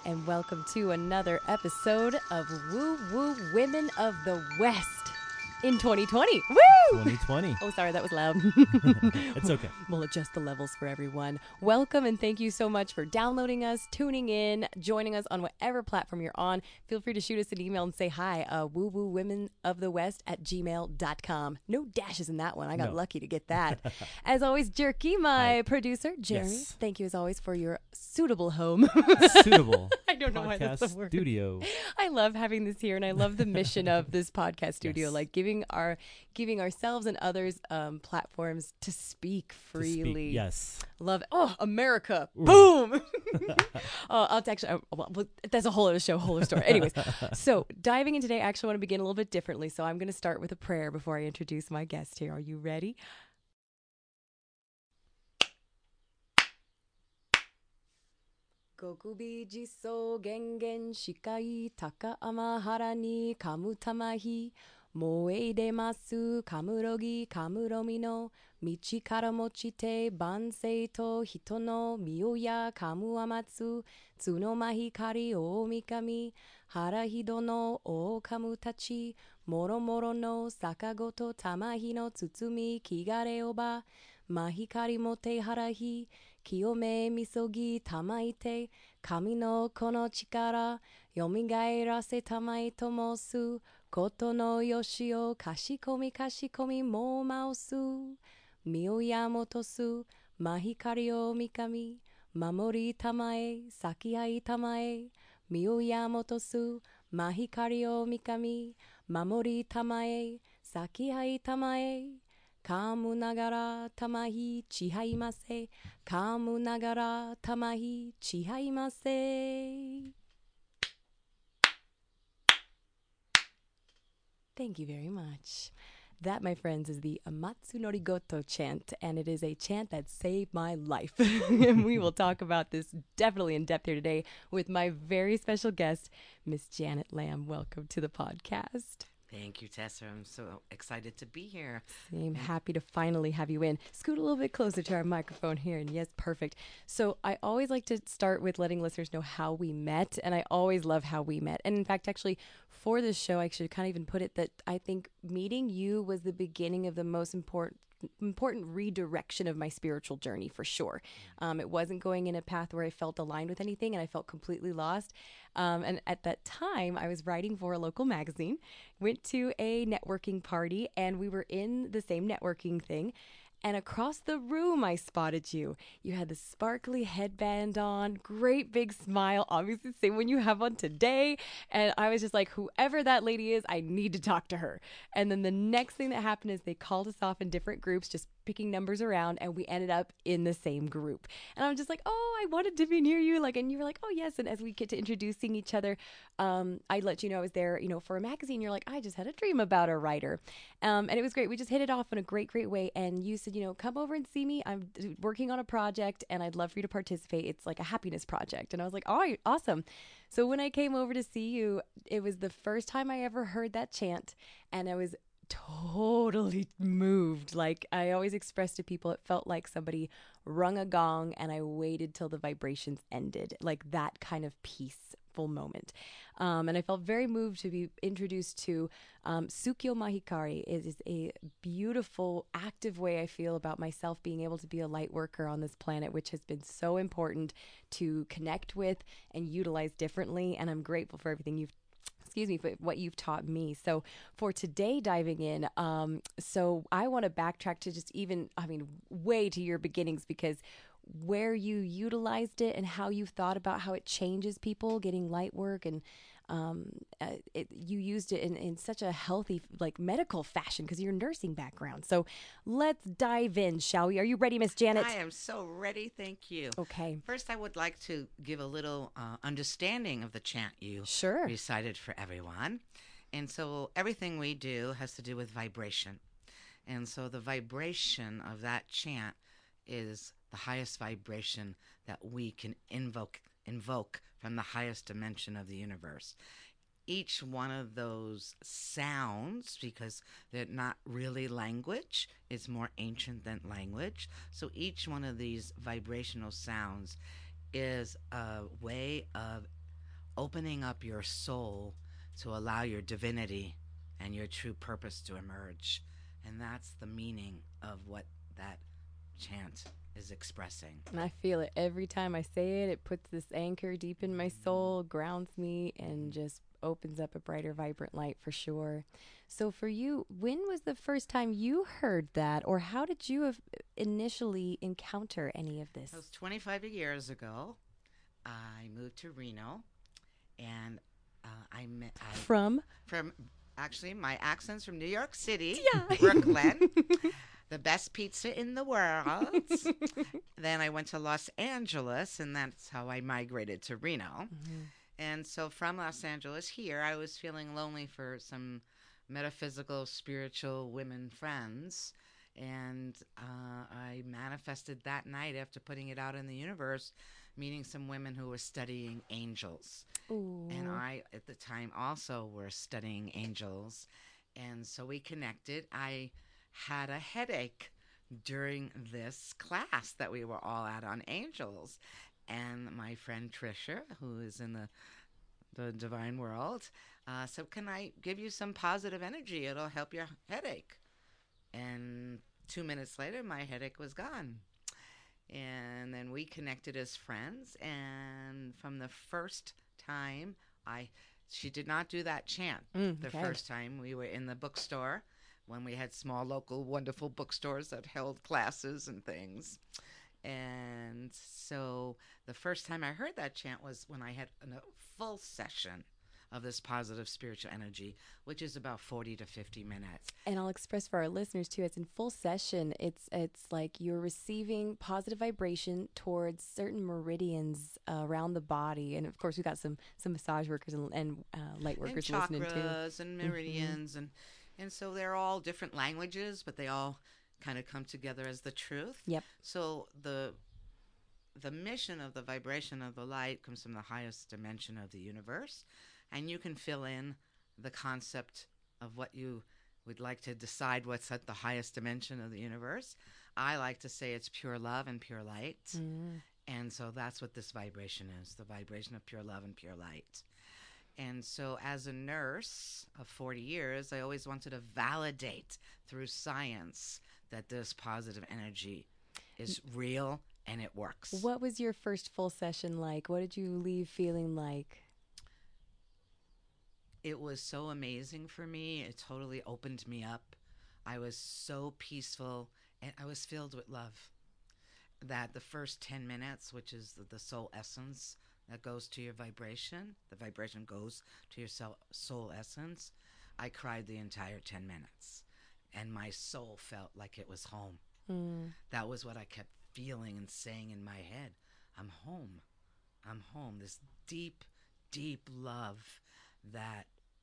and welcome to another episode of Woo Woo Women of the West in 2020. Woo! 2020. Oh, sorry, that was loud. It's okay. We'll adjust the levels for everyone. Welcome and thank you so much for downloading us, tuning in, joining us on whatever platform you're on. Feel free to shoot us an email and say hi, woowoowomenofthewest@gmail.com. No dashes in that one. I got lucky to get that. As always, Jerky, my producer. Jeremy, Yes. thank you as always for your suitable home. Suitable. I don't know why that's Podcast the word. studio. I love having this here, and I love the mission of this podcast studio, Yes. like giving ourselves and others platforms to speak freely. Yes. Love it. Oh, America. Boom. That's a whole other show, whole other story. Anyways, so diving in today, I actually want to begin a little bit differently. So I'm going to start with a prayer before I introduce my guest here. Are you ready? Gokubi jiso gengen shikai taka amahara ni kamutamahi moeide masu kamurogi kamuromi no michi kara mochite bansei to hito no miyoya kamuamatsu tsuno mahi kari o mikami hara hido no o kamutachi moro moro no sakagoto tamahi no tsutsumi kigare oba mahikari mote harahi kiyome misogi tamaite kami no kono chikara yomigaerase tamai tomosu koto no yoshi o kashikomi mo maosu miyoya motosu mahikari o mikami mamori tamae sakihai tamae miyoya motosu mahikari o mikami mamori tamae sakihai tamae kamu nagara tamahi chihaimase. Kamu nagara tamahi chihaimase. Thank you very much. That, my friends, is the Amatsu Norigoto chant, and it is a chant that saved my life. And we will talk about this definitely in depth here today with my very special guest, Miss Janet Lamb. Welcome to the podcast. Thank you, Tessa. I'm so excited to be here. I'm happy to finally have you in. Scoot a little bit closer to our microphone here. And yes, perfect. So I always like to start with letting listeners know how we met. And I always love how we met. And in fact, actually, for this show, I should kind of even put it that I think meeting you was the beginning of the most important redirection of my spiritual journey, for sure. It wasn't going in a path where I felt aligned with anything and I felt completely lost. And at that time, I was writing for a local magazine, went to a networking party, and we were in the same networking thing. And across the room, I spotted you. You had the sparkly headband on, great big smile, obviously the same one you have on today. And I was just like, whoever that lady is, I need to talk to her. And then the next thing that happened is they called us off in different groups, just picking numbers around, and we ended up in the same group. And I'm just like, oh, I wanted to be near you. And you were like, oh, yes. And as we get to introducing each other, I let you know I was there, for a magazine. You're like, I just had a dream about a writer. And it was great. We just hit it off in a great, great way. And you said, come over and see me. I'm working on a project and I'd love for you to participate. It's like a happiness project. And I was like, all right, awesome. So when I came over to see you, it was the first time I ever heard that chant. And I was totally moved. Like I always express to people, it felt like somebody rung a gong and I waited till the vibrations ended. Like that kind of peaceful moment. And I felt very moved to be introduced to Tsukyo Mahikari. It is a beautiful, active way I feel about myself being able to be a light worker on this planet, which has been so important to connect with and utilize differently. And I'm grateful for everything for what you've taught me. So for today, diving in, so I want to backtrack to just way to your beginnings, because where you utilized it and how you thought about how it changes people getting light work, and you used it in such a healthy, like medical fashion, because of your nursing background. So let's dive in, shall we? Are you ready, Miss Janet? I am so ready. Thank you. Okay. First, I would like to give a little understanding of the chant you recited for everyone. And so everything we do has to do with vibration. And so the vibration of that chant is the highest vibration that we can invoke from the highest dimension of the universe. Each one of those sounds, because they're not really language, it's more ancient than language. So each one of these vibrational sounds is a way of opening up your soul to allow your divinity and your true purpose to emerge. And that's the meaning of what that chant is expressing. And I feel it every time I say it. It puts this anchor deep in my soul, grounds me, and just opens up a brighter, vibrant light for sure. So for you, when was the first time you heard that, or how did you initially encounter any of this? It was 25 years ago. I moved to Reno, and I met from actually my accent's from New York City, yeah. Brooklyn. The best pizza in the world. Then I went to Los Angeles, and that's how I migrated to Reno. Mm-hmm. And so from Los Angeles here, I was feeling lonely for some metaphysical, spiritual women friends. And I manifested that night after putting it out in the universe, meeting some women who were studying angels. Ooh. And I, at the time, also were studying angels. And so we connected. I had a headache during this class that we were all at on angels. And my friend Trisha, who is in the divine world, said, can I give you some positive energy? It'll help your headache. And 2 minutes later, my headache was gone. And then we connected as friends. And from the first time, she did not do that chant. The first time we were in the bookstore, when we had small, local, wonderful bookstores that held classes and things. And so the first time I heard that chant was when I had a full session of this positive spiritual energy, which is about 40 to 50 minutes. And I'll express for our listeners too, it's in full session. It's like you're receiving positive vibration towards certain meridians around the body. And of course, we've got some massage workers and light workers and listening too. Chakras and meridians. Mm-hmm. And so they're all different languages, but they all kind of come together as the truth. Yep. So the mission of the vibration of the light comes from the highest dimension of the universe. And you can fill in the concept of what you would like to decide what's at the highest dimension of the universe. I like to say it's pure love and pure light. Mm. And so that's what this vibration is, the vibration of pure love and pure light. And so as a nurse of 40 years, I always wanted to validate through science that this positive energy is real and it works. What was your first full session like? What did you leave feeling like? It was so amazing for me. It totally opened me up. I was so peaceful, and I was filled with love. That the first 10 minutes, which is the soul essence that goes to your vibration, the vibration goes to your soul essence, I cried the entire 10 minutes. And my soul felt like it was home. Mm. That was what I kept feeling and saying in my head. I'm home. I'm home. This deep, deep love that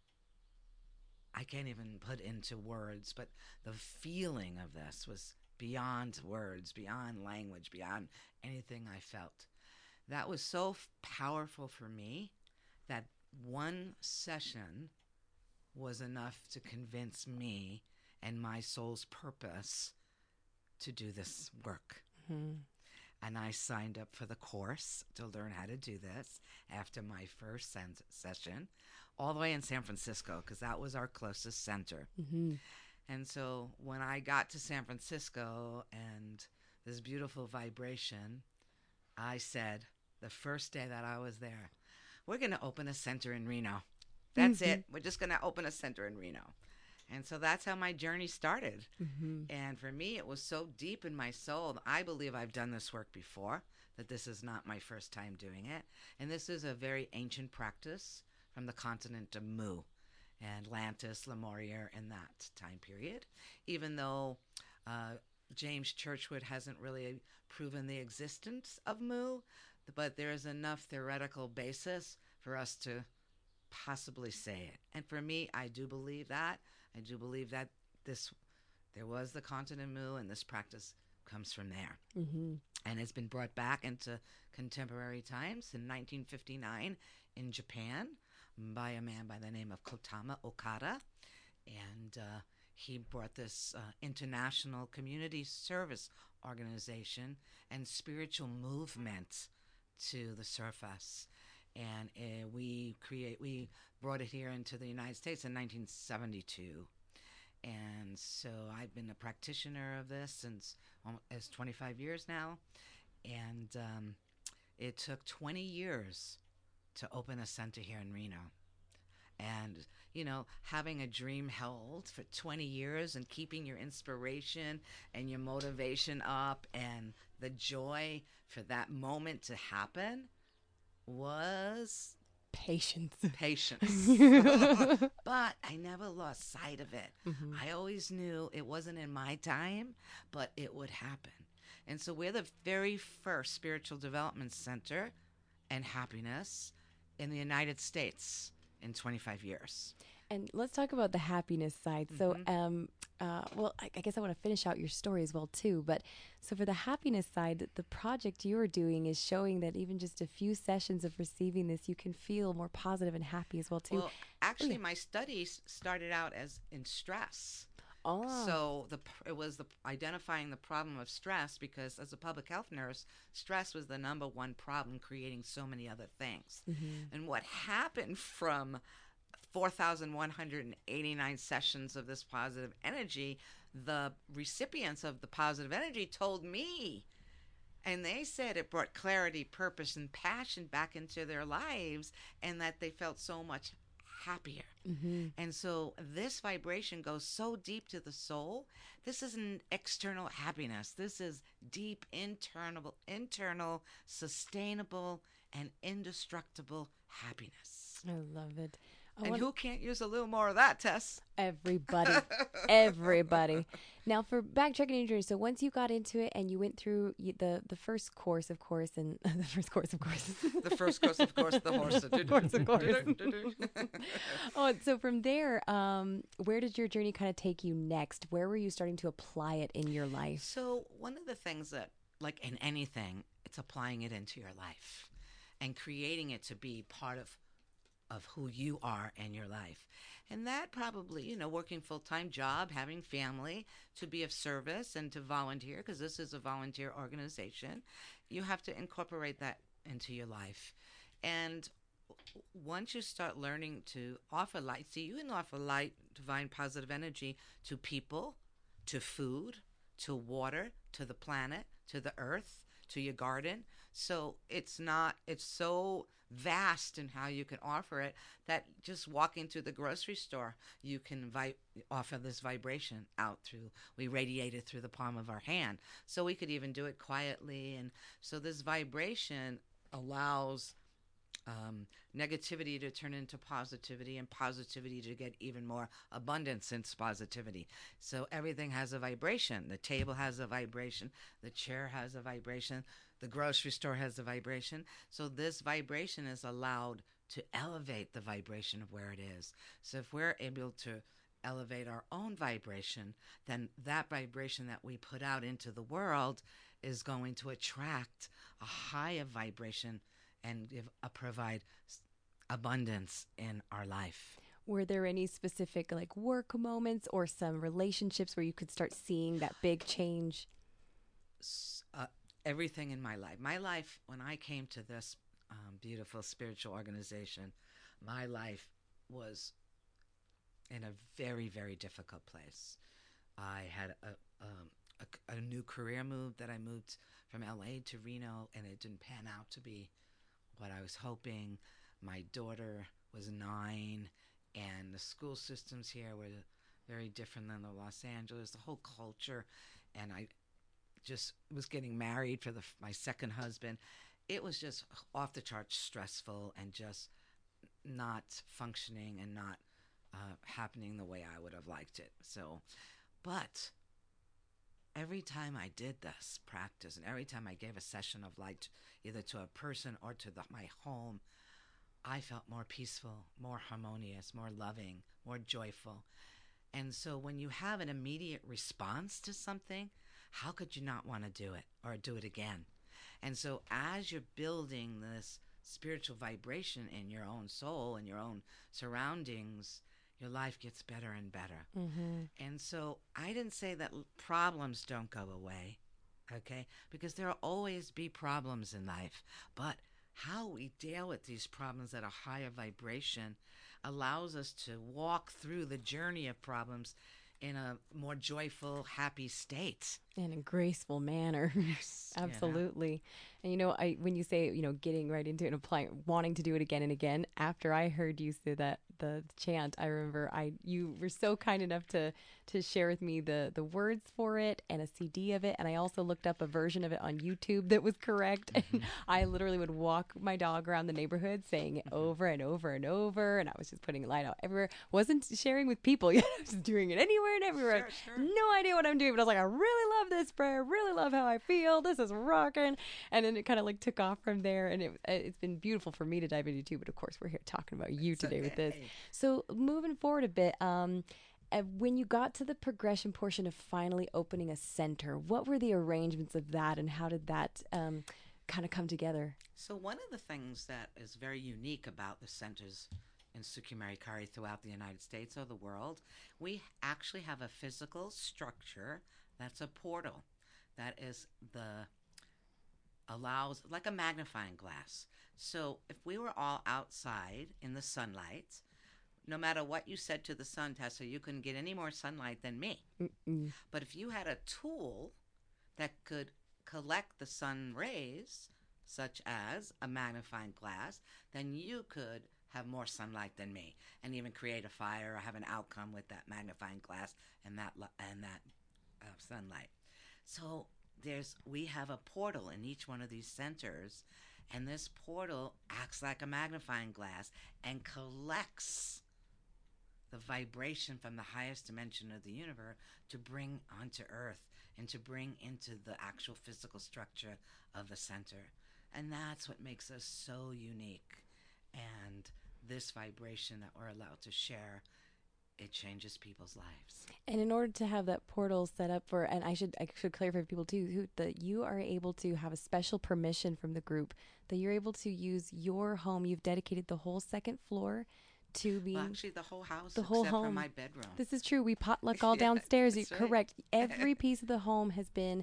I can't even put into words, but the feeling of this was beyond words, beyond language, beyond anything I felt. That was so powerful for me that one session was enough to convince me and my soul's purpose to do this work. Mm-hmm. And I signed up for the course to learn how to do this after my first session, all the way in San Francisco, because that was our closest center. Mm-hmm. And so when I got to San Francisco and this beautiful vibration, I said the first day that I was there, we're going to open a center in Reno. That's it. We're just going to open a center in Reno. And so that's how my journey started. Mm-hmm. And for me, it was so deep in my soul. I believe I've done this work before, that this is not my first time doing it. And this is a very ancient practice from the continent of Mu, Atlantis, Lemuria, in that time period. Even though James Churchward hasn't really proven the existence of Mu, but there is enough theoretical basis for us to possibly say it. And for me, I do believe that. I do believe that there was the continent Mu, and this practice comes from there. Mm-hmm. And it's been brought back into contemporary times in 1959 in Japan by a man by the name of Kotama Okada. And he brought this international community service organization and spiritual movement to the surface. and we brought it here into the United States in 1972. And so I've been a practitioner of this since almost 25 years now. And it took 20 years to open a center here in Reno. And, having a dream held for 20 years and keeping your inspiration and your motivation up and the joy for that moment to happen was patience. But I never lost sight of it. Mm-hmm. I always knew it wasn't in my time, but it would happen. And so we're the very first spiritual development center and happiness in the United States in 25 years. And let's talk about the happiness side. Mm-hmm. So, I guess I want to finish out your story as well, too. But so for the happiness side, the project you're doing is showing that even just a few sessions of receiving this, you can feel more positive and happy as well, too. Well, actually, my studies started out as in stress. Oh. So it was identifying the problem of stress, because as a public health nurse, stress was the number one problem creating so many other things. Mm-hmm. And what happened from 4,189 sessions of this positive energy, the recipients of the positive energy told me, and they said it brought clarity, purpose, and passion back into their lives, and that they felt so much happier. Mm-hmm. And so this vibration goes so deep to the soul. This isn't external happiness. This is deep internal, sustainable, and indestructible happiness. I love it. And who can't use a little more of that, Tess? Everybody. Everybody. Now, for backtracking your journey, so once you got into it and you went through the first course, of course, and the first course, of course. The first course, of course, the horse. The course, of course. Oh, so from there, where did your journey kind of take you next? Where were you starting to apply it in your life? So one of the things that, like in anything, it's applying it into your life and creating it to be part of who you are in your life. And that probably, working full-time job, having family, to be of service and to volunteer, because this is a volunteer organization, you have to incorporate that into your life. And once you start learning to offer light, you can offer light, divine positive energy to people, to food, to water, to the planet, to the earth, to your garden. So it's so vast in how you can offer it that just walking to the grocery store, you can offer this vibration out through, we radiate it through the palm of our hand. So we could even do it quietly. And so this vibration allows negativity to turn into positivity, and positivity to get even more abundance since positivity. So everything has a vibration. The table has a vibration. The chair has a vibration. The grocery store has a vibration. So this vibration is allowed to elevate the vibration of where it is. So if we're able to elevate our own vibration, then that vibration that we put out into the world is going to attract a higher vibration and provide abundance in our life. Were there any specific work moments or some relationships where you could start seeing that big change? Everything in my life. My life, when I came to this beautiful spiritual organization, my life was in a very, very difficult place. I had a new career move that I moved from LA to Reno, and it didn't pan out to be what I was hoping. My daughter was 9, and the school systems here were very different than the Los Angeles, the whole culture. And I just was getting married for my second husband. It was just off the charts stressful and just not functioning and not happening the way I would have liked it. So, but every time I did this practice and every time I gave a session of light either to a person or to my home, I felt more peaceful, more harmonious, more loving, more joyful. And so when you have an immediate response to something, how could you not want to do it or do it again? And so as you're building this spiritual vibration in your own soul and your own surroundings, your life gets better and better. Mm-hmm. And so I didn't say that problems don't go away, okay? Because there will always be problems in life. But how we deal with these problems at a higher vibration allows us to walk through the journey of problems in a more joyful, happy state. In a graceful manner. Yes. Absolutely. And when you say, getting right into it and applying, wanting to do it again and again, after I heard you say that, the chant, I remember you were so kind enough to share with me the words for it and a CD of it. And I also looked up a version of it on YouTube that was correct. And I literally would walk my dog around the neighborhood saying it over and over and over. And I was just putting it light out everywhere. Wasn't sharing with people yet. I was just doing it anywhere and everywhere. Sure. No idea what I'm doing. But I was like, I really love this prayer. Really love how I feel. This is rocking. And then it kind of like took off from there. And it's been beautiful for me to dive into too. But of course, we're here talking about you today with this. So moving forward a bit, when you got to the progression portion of finally opening a center, what were the arrangements of that and how did that kind of come together? So one of the things that is very unique about the centers in Sukumaikari throughout the United States or the world, we actually have a physical structure that's a portal that allows like a magnifying glass. So if we were all outside in the sunlight, no matter what you said to the sun, Tessa, you couldn't get any more sunlight than me. Mm-mm. But if you had a tool that could collect the sun rays, such as a magnifying glass, then you could have more sunlight than me and even create a fire or have an outcome with that magnifying glass and that sunlight. So we have a portal in each one of these centers, and this portal acts like a magnifying glass and collects the vibration from the highest dimension of the universe to bring onto Earth and to bring into the actual physical structure of the center. And that's what makes us so unique. And this vibration that we're allowed to share, it changes people's lives. And in order to have that portal set up for, and I should clarify for people too, that you are able to have a special permission from the group, that you're able to use your home. You've dedicated the whole second floor to be... Well, actually, the whole house, the whole except home. for my bedroom. This is true. We potluck all downstairs. You're right. Correct. Every piece of the home has been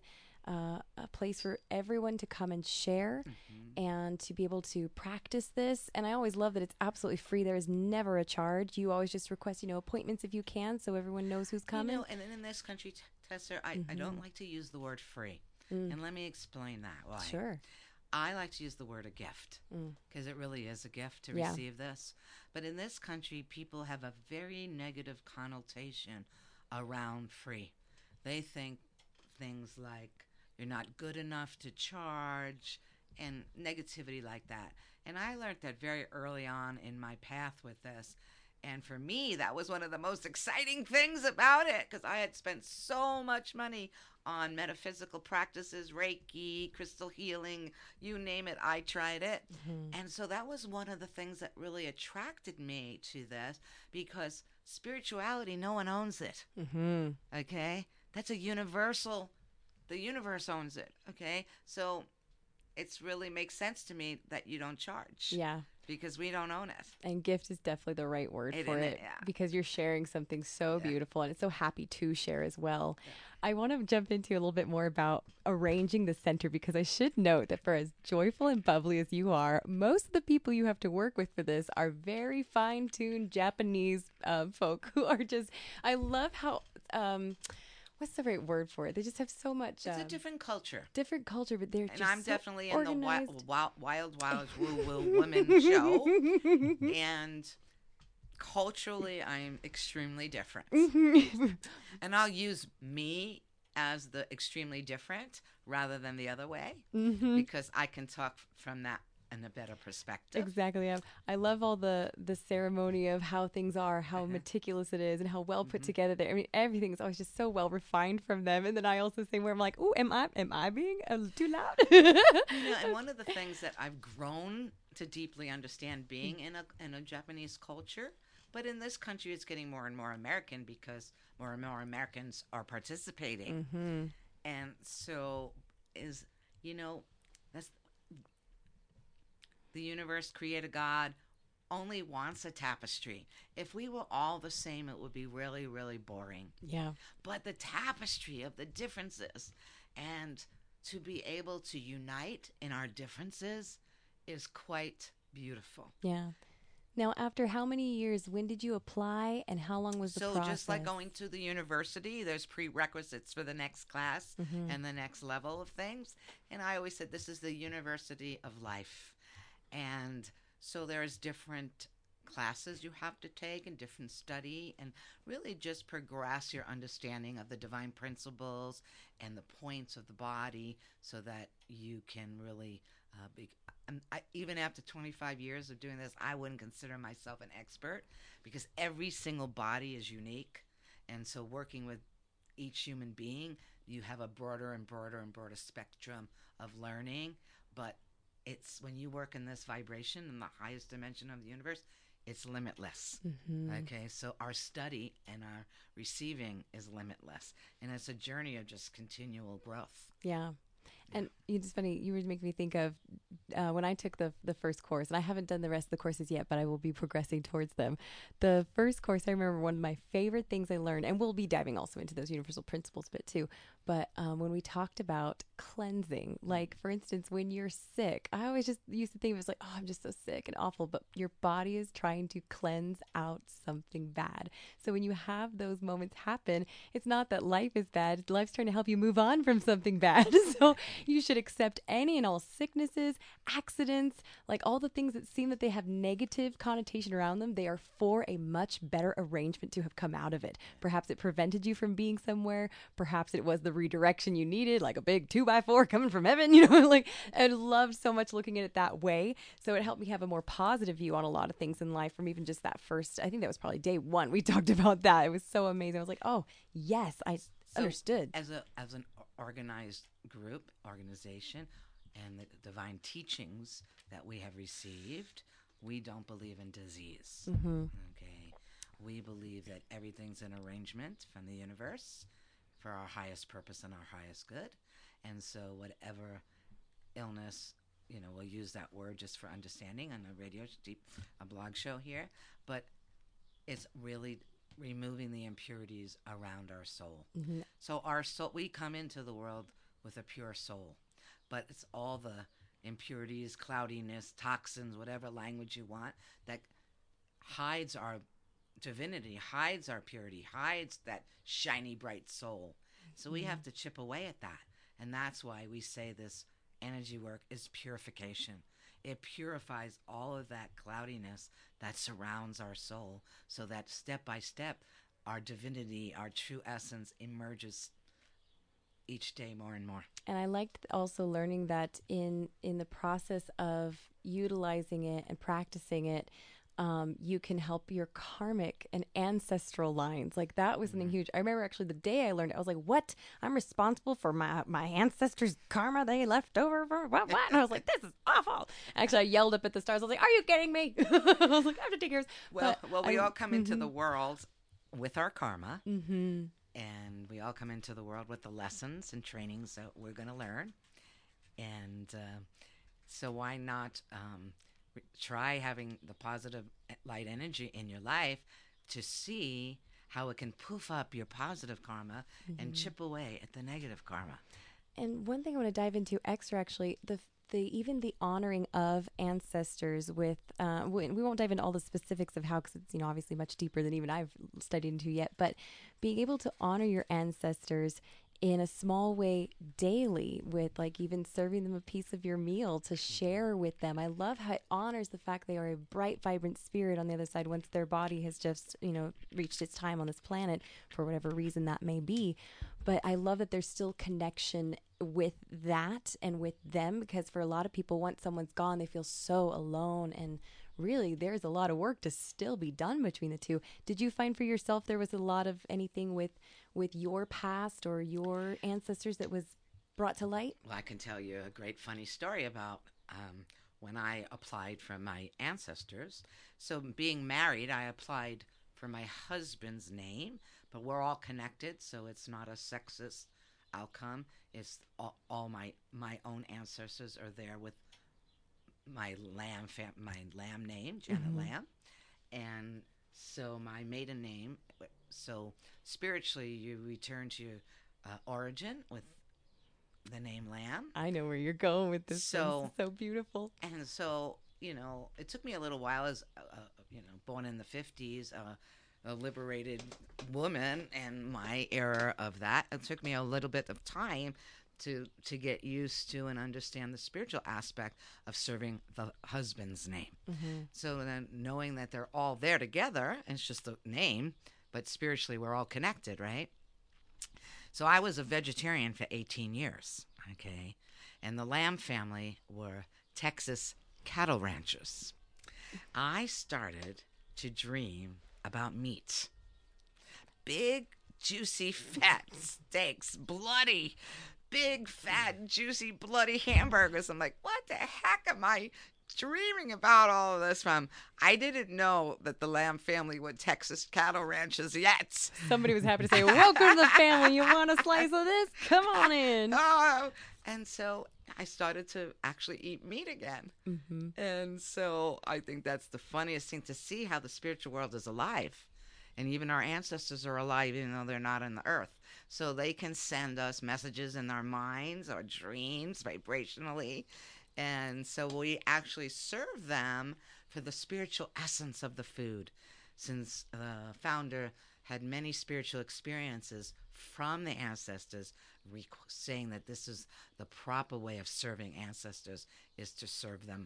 a place for everyone to come and share and to be able to practice this. And I always love that it's absolutely free. There is never a charge. You always just request, appointments if you can, so everyone knows who's coming. And in this country, Tessa, I don't like to use the word free. And let me explain that. Why? Sure. I like to use the word a gift because it really is a gift to receive this. But in this country, people have a very negative connotation around free. They think things like you're not good enough to charge and negativity like that. And I learned that very early on in my path with this. And for me, that was one of the most exciting things about it because I had spent so much money on metaphysical practices, Reiki, crystal healing, you name it, I tried it. And so that was one of the things that really attracted me to this because spirituality, no one owns it. Okay? That's a universal, the universe owns it. Okay? So it really makes sense to me that you don't charge. Yeah. Because we don't own it. And gift is definitely the right word for it. Because you're sharing something so beautiful and it's so happy to share as well. I want to jump into a little bit more about arranging the center because I should note that for as joyful and bubbly as you are, most of the people you have to work with for this are very fine-tuned Japanese folk who are just, I love how... what's the right word for it? They just have so much... It's a different culture. Different culture, but they're just And I'm so definitely organized. In the wild woo-woo women show. And culturally, I'm extremely different. And I'll use me as the extremely different rather than the other way because I can talk from that in a better perspective. Exactly. I love all the ceremony of how things are, how meticulous it is, and how well put together they. I mean, everything's always just so well refined from them. And then I also say where I'm like, "Ooh, am I being too loud?" And one of the things that I've grown to deeply understand being in a Japanese culture, but in this country, it's getting more and more American because more and more Americans are participating, and so that's. The universe, creator God, only wants a tapestry. If we were all the same, it would be really, really boring. Yeah. But the tapestry of the differences and to be able to unite in our differences is quite beautiful. Yeah. Now, after how many years, when did you apply and how long was the process? So just like going to the university, there's prerequisites for the next class and the next level of things. And I always said this is the university of life. And so there's different classes you have to take and different study and really just progress your understanding of the divine principles and the points of the body so that you can really even after 25 years of doing this, I wouldn't consider myself an expert because every single body is unique. And so working with each human being, you have a broader and broader and broader spectrum of learning. But it's when you work in this vibration in the highest dimension of the universe, it's limitless. Okay, so our study and our receiving is limitless. And it's a journey of just continual growth. Yeah. And it's funny, you were making me think of when I took the first course, and I haven't done the rest of the courses yet, but I will be progressing towards them. The first course, I remember one of my favorite things I learned, and we'll be diving also into those universal principles a bit too, but when we talked about cleansing, like for instance, when you're sick, I always just used to think it was like, oh, I'm just so sick and awful, but your body is trying to cleanse out something bad. So when you have those moments happen, it's not that life is bad, life's trying to help you move on from something bad. So you should accept any and all sicknesses, accidents, like all the things that seem that they have negative connotation around them. They are for a much better arrangement to have come out of it. Perhaps it prevented you from being somewhere. Perhaps it was the redirection you needed, like a big 2x4 coming from heaven, like I loved so much looking at it that way. So it helped me have a more positive view on a lot of things in life from even just that first, I think that was probably day one. We talked about that. It was so amazing. I was like, oh yes, I understood. As an organized organization and the divine teachings that we have received, we don't believe in disease. Okay, we believe that everything's an arrangement from the universe for our highest purpose and our highest good. And so whatever illness, we'll use that word just for understanding on a blog show here, but it's really removing the impurities around our soul. So our soul, we come into the world with a pure soul, but it's all the impurities, cloudiness, toxins, whatever language you want, that hides our divinity, hides our purity, hides that shiny, bright soul. So we have to chip away at that. And that's why we say this energy work is purification. It purifies all of that cloudiness that surrounds our soul so that step by step, our divinity, our true essence emerges each day more and more. And I liked also learning that in the process of utilizing it and practicing it, you can help your karmic and ancestral lines. Like that was something huge. I remember actually the day I learned it, I was like, what? I'm responsible for my ancestors' karma they left over for what? And I was like, this is awful. Actually, I yelled up at the stars. I was like, are you kidding me? I was like, I have to take yours. Well, we all come into the world with our karma. And we all come into the world with the lessons and trainings that we're going to learn. And so why not try having the positive light energy in your life to see how it can poof up your positive karma and chip away at the negative karma. And one thing I want to dive into extra, actually, even the honoring of ancestors with, we won't dive into all the specifics of how, because it's, obviously much deeper than even I've studied into yet, but being able to honor your ancestors in a small way daily with like even serving them a piece of your meal to share with them. I love how it honors the fact they are a bright, vibrant spirit on the other side once their body has just, reached its time on this planet for whatever reason that may be. But I love that there's still connection with that and with them, because for a lot of people, once someone's gone, they feel so alone, and really there's a lot of work to still be done between the two. Did you find for yourself there was a lot of anything with your past or your ancestors that was brought to light? Well, I can tell you a great funny story about when I applied for my ancestors. So being married, I applied for my husband's name, but we're all connected, so it's not a sexist outcome. It's all my own ancestors are there with my lamb name, Janet Lamb, and so my maiden name. So spiritually, you return to your origin with the name lamb. I know where you're going with this. This is so beautiful. And so, it took me a little while as, born in the 50s, a liberated woman, and my era of that. It took me a little bit of time to get used to and understand the spiritual aspect of serving the husband's name. So then knowing that they're all there together, and it's just the name, but spiritually we're all connected, right? So I was a vegetarian for 18 years, okay? And the Lamb family were Texas cattle ranchers. I started to dream about meat. Big, juicy, fat steaks, bloody, big, fat, juicy, bloody hamburgers. I'm like, what the heck am I dreaming about all of this from? I didn't know that the Lamb family were Texas cattle ranchers yet. Somebody was happy to say, welcome to the family. You want a slice of this? Come on in. Oh, and so I started to actually eat meat again. And so I think that's the funniest thing, to see how the spiritual world is alive. And even our ancestors are alive, even though they're not on the earth. So they can send us messages in our minds or dreams vibrationally. And so we actually serve them for the spiritual essence of the food. Since the founder had many spiritual experiences from the ancestors, saying that this is the proper way of serving ancestors, is to serve them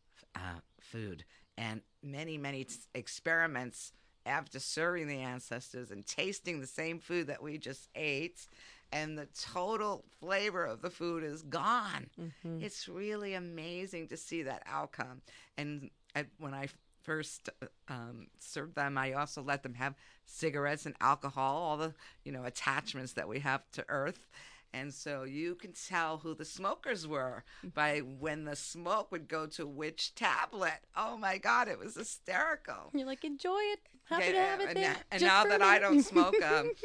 food. And many, many experiments after serving the ancestors and tasting the same food that we just ate, and the total flavor of the food is gone. It's really amazing to see that outcome. And when I first served them, I also let them have cigarettes and alcohol, all the attachments that we have to earth. And so you can tell who the smokers were by when the smoke would go to which tablet. Oh my God, it was hysterical. You're like, enjoy it. Happy to have it there. And now that I don't smoke,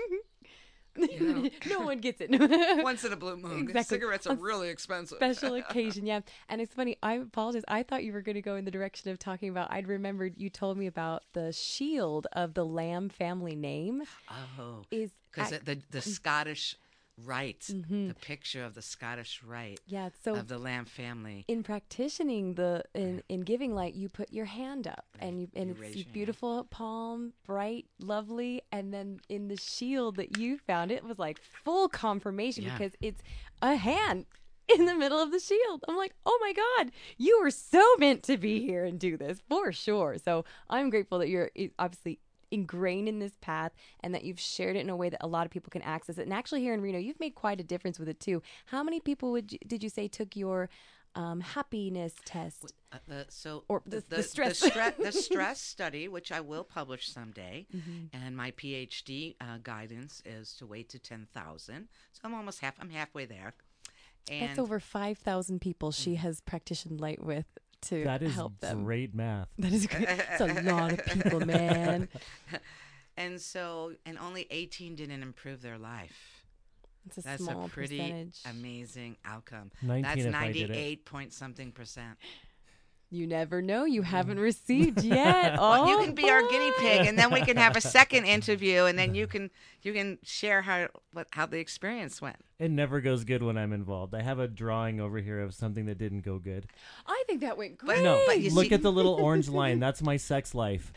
no one gets it. Once in a blue moon. Exactly. Cigarettes are really expensive. Special occasion, yeah. And it's funny, I apologize. I thought you were going to go in the direction of talking about, I'd remembered you told me about the shield of the Lamb family name. Oh, because the Scottish rite, the picture of the Scottish rite, so of the Lamb family. In practicing in giving light, you put your hand up, and it's beautiful palm, bright, lovely, and then in the shield that you found, it was like full confirmation because it's a hand in the middle of the shield. I'm like, oh my God, you were so meant to be here and do this for sure. So I'm grateful that you're obviously ingrained in this path, and that you've shared it in a way that a lot of people can access it. And actually here in Reno, you've made quite a difference with it too. How many people did you say took your happiness test? The stress the stress study, which I will publish someday, and my PhD guidance is to wait to 10,000. So I'm halfway there. And that's over 5,000 people she has practiced light with. That is help them. Great math. That is great. It's a lot of people, man. And only 18 didn't improve their life. That's a pretty percentage. Amazing outcome. 19 That's if 98 point something percent. You never know. You haven't received yet. Oh, you can be our guinea pig, and then we can have a second interview, and then you can share how the experience went. It never goes good when I'm involved. I have a drawing over here of something that didn't go good. I think that went great. No, look at the little orange line. That's my sex life.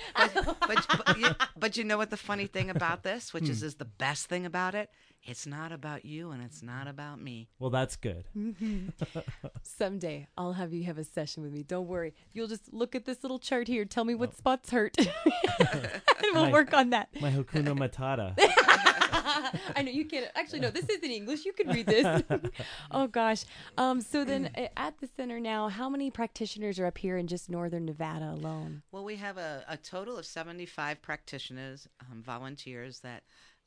But you know what the funny thing about this, which is the best thing about it? It's not about you, and it's not about me. Well, that's good. Someday I'll have you have a session with me. Don't worry. You'll just look at this little chart here. Tell me what spots hurt. And we'll work on that. My Hakuna Matata. I know you can't. Actually, no, this is in English. You can read this. Oh, gosh. So then at the center now, how many practitioners are up here in just northern Nevada alone? Well, we have a total of 75 practitioners, volunteers that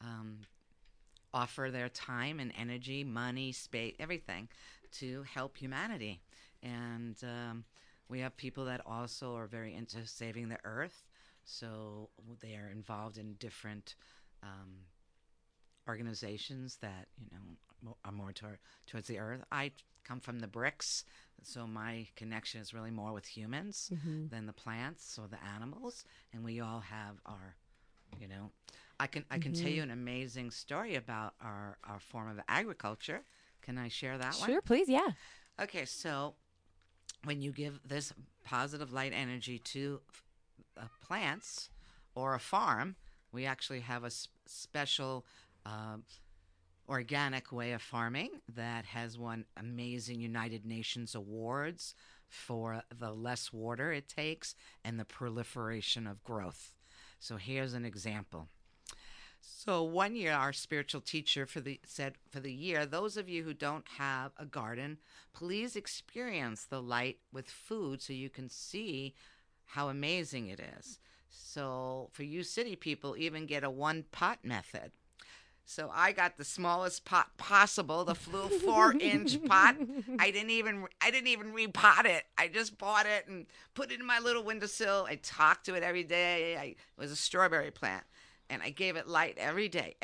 offer their time and energy, money, space, everything to help humanity. And we have people that also are very into saving the earth. So they are involved in different organizations that, are more towards the earth. I come from the bricks, so my connection is really more with humans than the plants or the animals. And we all have our, I can tell you an amazing story about our form of agriculture, Can I share that one? Sure, please, yeah. Okay, so when you give this positive light energy to plants or a farm, we actually have a special organic way of farming that has won amazing United Nations awards for the less water it takes and the proliferation of growth. So here's an example. So one year, our spiritual teacher said for the year, those of you who don't have a garden, please experience the light with food so you can see how amazing it is. So for you city people, even get a 1-pot method. So I got the smallest pot possible, the little 4-inch pot. I didn't even repot it. I just bought it and put it in my little windowsill. I talked to it every day. It was a strawberry plant. And I gave it light every day.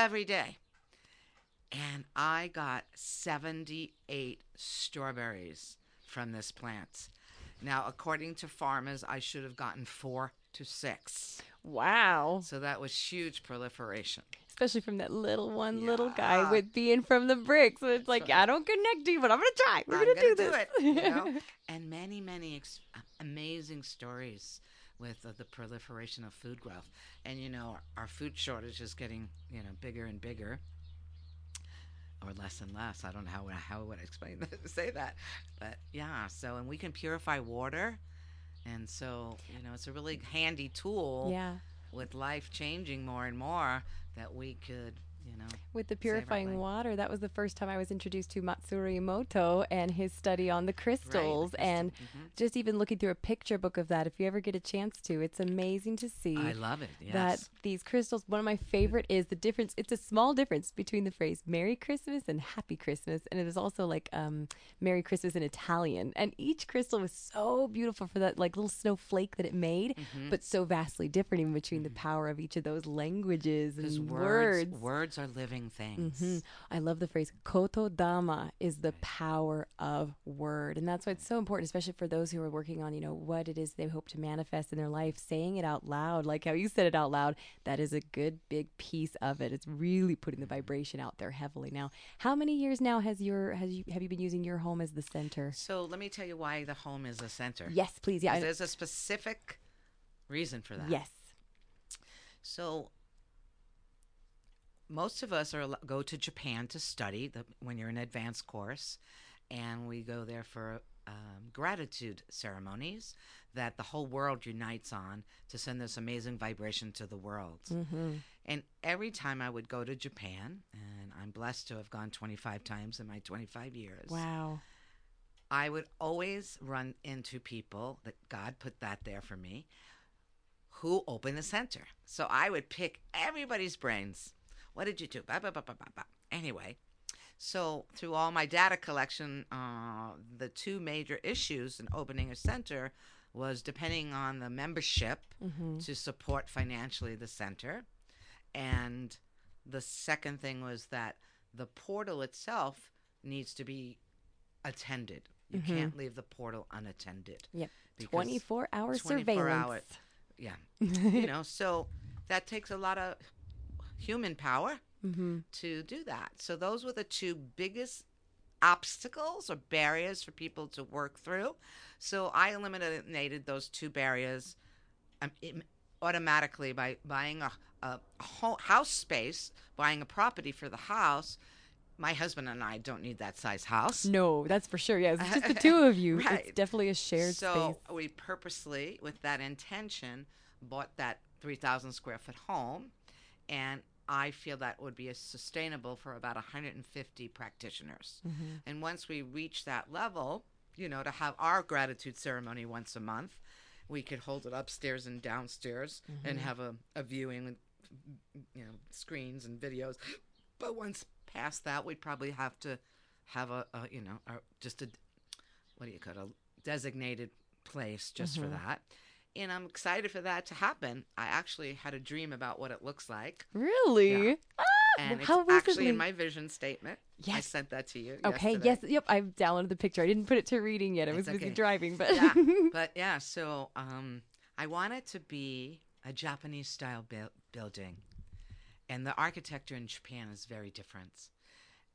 And I got 78 strawberries from this plant. Now, according to farmers, I should have gotten 4 to 6. Wow. So that was huge proliferation. Especially from that little guy with being from the bricks. So it's like, I don't connect to you, but I'm going to try. We're going to do this. It, you know? And many, many amazing stories with the proliferation of food growth. And, you know, our food shortage is getting, you know, bigger and bigger. Or less and less. I don't know how would I explain that, say that. But, yeah, so, and we can purify water. And so, you know, it's a really handy tool. Yeah. With life changing more and more, that we could, you know. With the purifying water, that was the first time I was introduced to Matsuri Emoto and his study on the crystals. Right, and just even looking through a picture book of that, if you ever get a chance to, it's amazing to see. I love it, yes. That these crystals, one of my favorite is the difference. It's a small difference between the phrase Merry Christmas and Happy Christmas. And it is also like Merry Christmas in Italian. And each crystal was so beautiful for that like little snowflake that it made, but so vastly different even between the power of each of those languages and words. Words are living things. I love the phrase koto dama is the power of word. And that's why it's so important, especially for those who are working on, you know, what it is they hope to manifest in their life, saying it out loud, like how you said it out loud. That is a good big piece of it. It's really putting the vibration out there heavily. Now, how many years now have you been using your home as the center? So let me tell you why the home is a center. Yes, please. Yeah. There's a specific reason for that. Yes. So most of us go to Japan to study when you're in an advanced course, and we go there for gratitude ceremonies that the whole world unites on to send this amazing vibration to the world. And every time I would go to Japan, and I'm blessed to have gone 25 times in my 25 years. Wow. I would always run into people that God put that there for me who opened the center. So I would pick everybody's brains. What did you do? Bah, bah, bah, bah, bah, bah. Anyway, so through all my data collection, the two major issues in opening a center was depending on the membership to support financially the center. And the second thing was that the portal itself needs to be attended. You can't leave the portal unattended. Yep. 24-hour surveillance. Yeah. You know, so that takes a lot of human power to do that. So those were the two biggest obstacles or barriers for people to work through. So I eliminated those two barriers automatically by buying a house space, buying a property for the house. My husband and I don't need that size house. No, that's for sure. Yeah, it's just the two of you. Right. It's definitely a shared space. So we purposely, with that intention, bought that 3,000 square foot home, and I feel that would be sustainable for about 150 practitioners. And once we reach that level, you know, to have our gratitude ceremony once a month, we could hold it upstairs and downstairs and have a viewing with, you know, screens and videos. But once past that, we'd probably have to have a designated place just for that. And I'm excited for that to happen. I actually had a dream about what it looks like. Really? Yeah. And it's actually in my vision statement. Yes. I sent that to you. Okay, yesterday. yes. Yep, I've downloaded the picture. I didn't put it to reading yet. I was busy driving. But yeah. But yeah, so I want it to be a Japanese-style building. And the architecture in Japan is very different.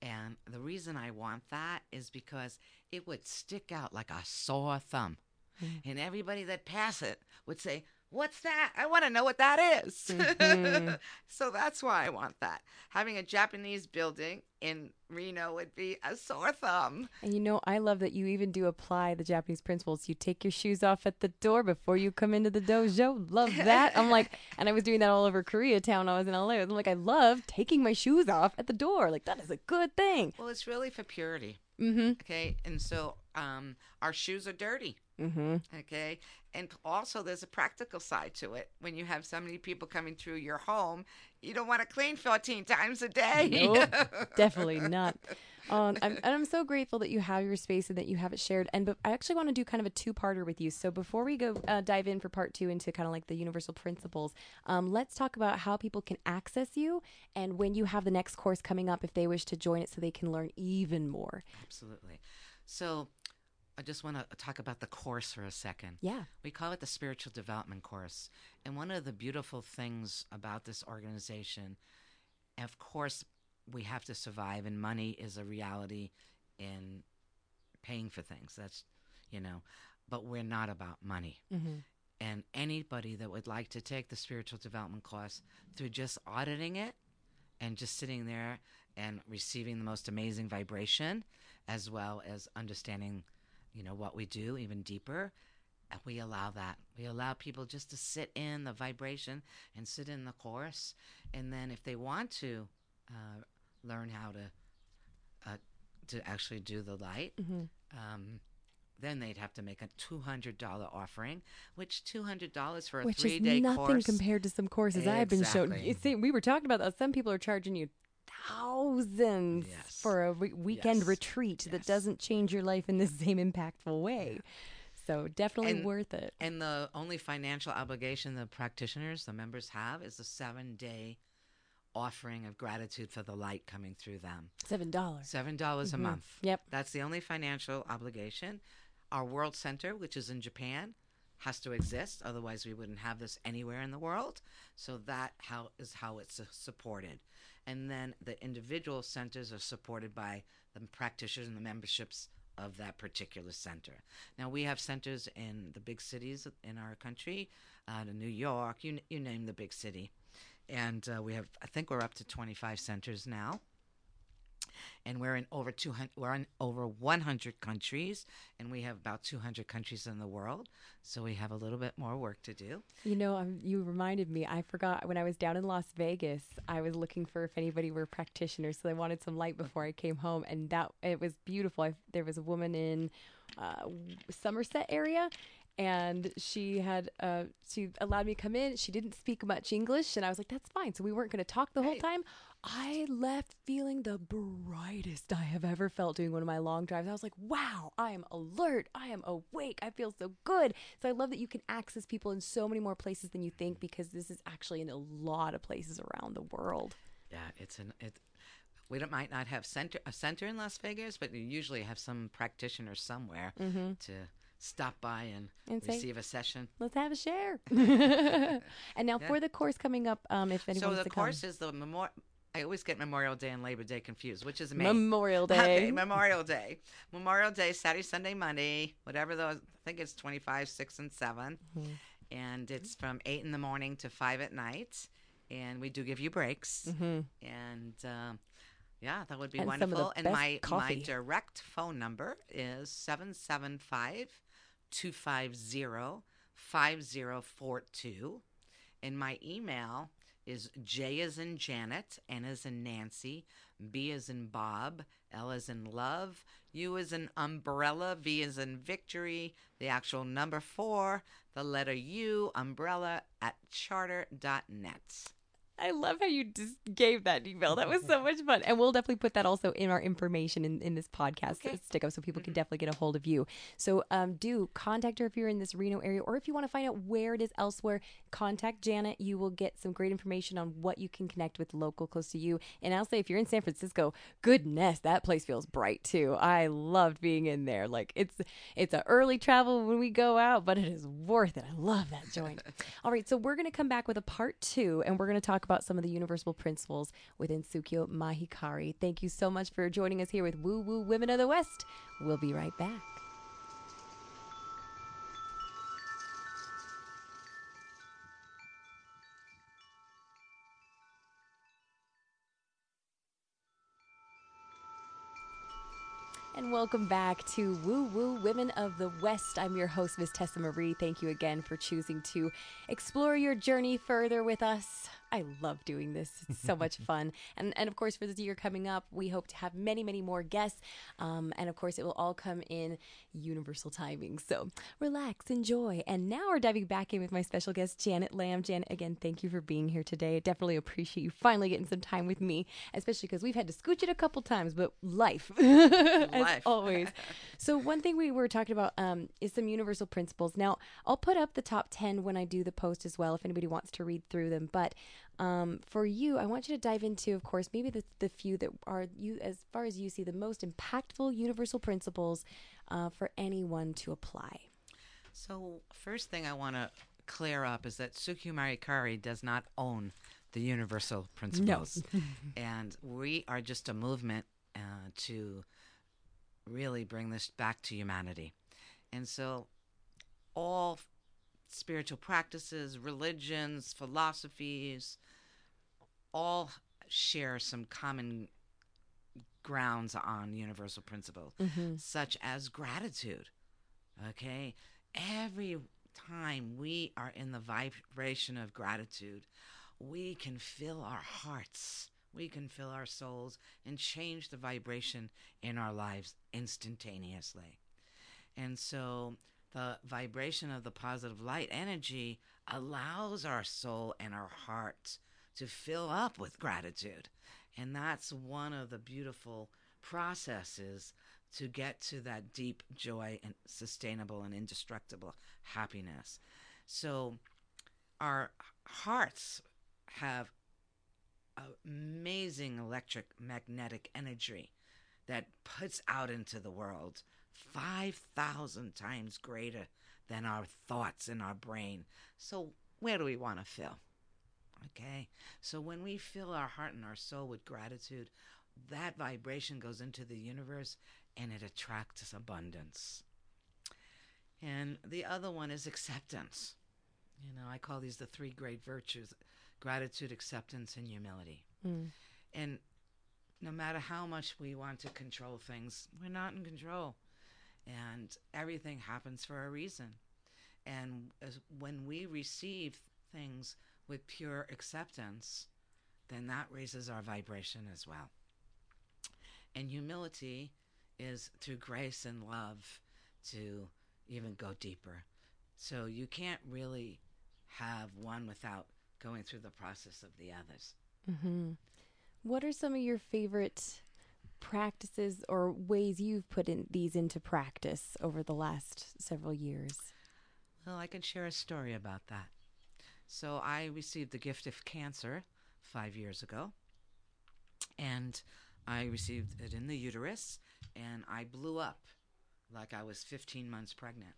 And the reason I want that is because it would stick out like a sore thumb. And everybody that passed it would say, "What's that? I want to know what that is." Mm-hmm. So that's why I want that. Having a Japanese building in Reno would be a sore thumb. And I love that you even do apply the Japanese principles. You take your shoes off at the door before you come into the dojo. Love that. I'm like, and I was doing that all over Koreatown when I was in LA. I'm like, I love taking my shoes off at the door. Like, that is a good thing. Well, it's really for purity. Mm-hmm. Okay. And so our shoes are dirty. Mm-hmm. Okay. And also there's a practical side to it. When you have so many people coming through your home, you don't want to clean 14 times a day. Nope, definitely not. I'm so grateful that you have your space and that you have it shared. But I actually want to do kind of a two-parter with you. So before we go dive in for part 2 into kind of like the universal principles, let's talk about how people can access you and when you have the next course coming up if they wish to join it so they can learn even more. Absolutely. So I just want to talk about the course for a second. Yeah. We call it the Spiritual Development Course. And one of the beautiful things about this organization, of course, we have to survive, and money is a reality in paying for things. That's, but we're not about money. Mm-hmm. And anybody that would like to take the Spiritual Development course through just auditing it and just sitting there and receiving the most amazing vibration, as well as understanding what we do even deeper, we allow that. We allow people just to sit in the vibration and sit in the course. And then if they want to learn how to actually do the light, mm-hmm. Then they'd have to make a $200 offering, which $200 for a 3-day course. Which is nothing compared to some courses I've been shown. You see, we were talking about that. Some people are charging you thousands for a weekend retreat that doesn't change your life in the same impactful way. So definitely worth it. And the only financial obligation the practitioners, the members have, is a 7-day offering of gratitude for the light coming through them. $7. $7 a month. Yep. That's the only financial obligation. Our World Center, which is in Japan, has to exist. Otherwise, we wouldn't have this anywhere in the world. So that is how it's supported. And then the individual centers are supported by the practitioners and the memberships of that particular center. Now, we have centers in the big cities in our country, New York, you name the big city. And I think we're up to 25 centers now. And we're in over 100 countries, and we have about 200 countries in the world. So we have a little bit more work to do. You reminded me. I forgot when I was down in Las Vegas, I was looking for if anybody were practitioners. So I wanted some light before I came home, and it was beautiful. There was a woman in Somerset area. And she allowed me to come in. She didn't speak much English, and I was like, that's fine. So we weren't going to talk the whole time. I left feeling the brightest I have ever felt doing one of my long drives. I was like, wow, I am alert. I am awake. I feel so good. So I love that you can access people in so many more places than you think, because this is actually in a lot of places around the world. Yeah, we might not have a center in Las Vegas, but you usually have some practitioner somewhere to stop by and receive a session. Let's have a share. And now for the course coming up, if anyone wants to come. So the course is the I always get Memorial Day and Labor Day confused, which is May. Memorial Day. Okay, Memorial Day. Memorial Day, Saturday, Sunday, Monday, whatever those, I think it's 25, 6, and 7. Mm-hmm. And it's from 8 in the morning to 5 at night. And we do give you breaks. Mm-hmm. And that would be wonderful. And my direct phone number is 775-250-5042. And my email is J as in Janet, N as in Nancy, B as in Bob, L as in Love, U as in Umbrella, V as in Victory, the actual number 4, the letter U, umbrella @charter.net. I love how you just gave that email. That was so much fun. And we'll definitely put that also in our information in this podcast stick up so people can definitely get a hold of you. So do contact her if you're in this Reno area, or if you want to find out where it is elsewhere, contact Janet. You will get some great information on what you can connect with local close to you. And I'll say, if you're in San Francisco, goodness, that place feels bright too. I loved being in there. Like it's an early travel when we go out, but it is worth it. I love that joint. All right, so we're going to come back with a part 2, and we're going to talk about about some of the universal principles within Tsukio Mahikari. Thank you so much for joining us here with Woo Woo Women of the West. We'll be right back. And welcome back to Woo Woo Women of the West. I'm your host, Miss Tessa Marie. Thank you again for choosing to explore your journey further with us. I love doing this. It's so much fun. And of course, for this year coming up, we hope to have many, many more guests. And of course, it will all come in universal timing. So relax, enjoy. And now we're diving back in with my special guest, Janet Lamb. Janet, again, thank you for being here today. I definitely appreciate you finally getting some time with me, especially because we've had to scooch it a couple times, but life, as always. So one thing we were talking about is some universal principles. Now, I'll put up the top 10 when I do the post as well, if anybody wants to read through them. But for you, I want you to dive into, of course, maybe the few that are, you, as far as you see, the most impactful universal principles for anyone to apply. So first thing I want to clear up is that Tsukio Mahikari does not own the universal principles. No. And we are just a movement to really bring this back to humanity. And so all spiritual practices, religions, philosophies, all share some common grounds on universal principles, such as gratitude. Okay? Every time we are in the vibration of gratitude, we can fill our hearts, we can fill our souls, and change the vibration in our lives instantaneously. And so the vibration of the positive light energy allows our soul and our heart to fill up with gratitude. And that's one of the beautiful processes to get to that deep joy and sustainable and indestructible happiness. So our hearts have amazing electromagnetic energy that puts out into the world 5,000 times greater than our thoughts in our brain. So where do we want to fill? Okay, so when we fill our heart and our soul with gratitude, that vibration goes into the universe and it attracts abundance. And the other one is acceptance. You know, I call these the three great virtues: gratitude, acceptance, and humility. And no matter how much we want to control things, we're not in control. And everything happens for a reason. And when we receive things with pure acceptance, then that raises our vibration as well. And humility is through grace and love to even go deeper. So you can't really have one without going through the process of the others. What are some of your favorite practices or ways you've put these into practice over the last several years? Well, I can share a story about that. So I received the gift of cancer 5 years ago, and I received it in the uterus, and I blew up like I was 15 months pregnant.